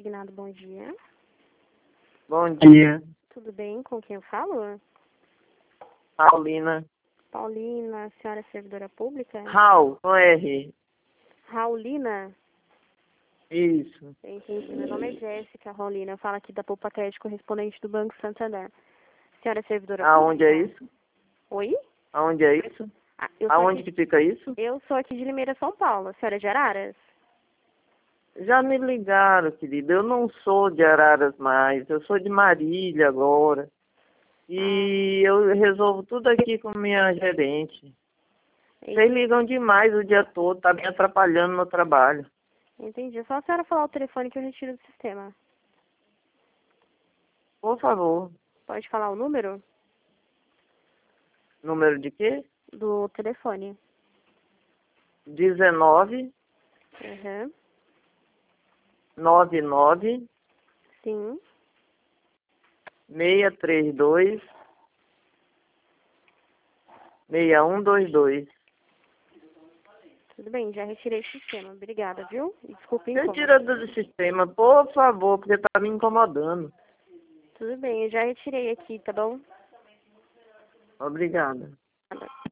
Designado, bom dia. Bom dia, Tudo bem? Com quem eu falo? Paulina. Paulina, a senhora é servidora pública? Raul, com R. Raulina? Isso. Entendi. Meu nome é Jéssica, Raulina. Eu falo aqui da Poupa Crédito, correspondente do Banco Santander. A senhora é servidora Aonde pública? é isso? Oi? Aonde é isso? Eu sou Aonde aqui, que fica isso? eu sou aqui de Limeira, São Paulo. A senhora é de Araras? Já me ligaram, querida. Eu não sou de Araras mais. Eu sou de Marília agora. E eu resolvo tudo aqui com minha gerente. Vocês ligam demais o dia todo. Tá me atrapalhando no trabalho. Entendi. É só a senhora falar o telefone que eu retiro do sistema. Por favor. Pode falar o número? Número de quê? Do telefone. 19 Uhum. 99 Sim. 632 6122. Tudo bem, já retirei do sistema. Obrigada, viu? E desculpe o Você incômodo. tira do sistema, por favor, porque tá me incomodando. Tudo bem, eu já retirei aqui, tá bom? Obrigada. Nada.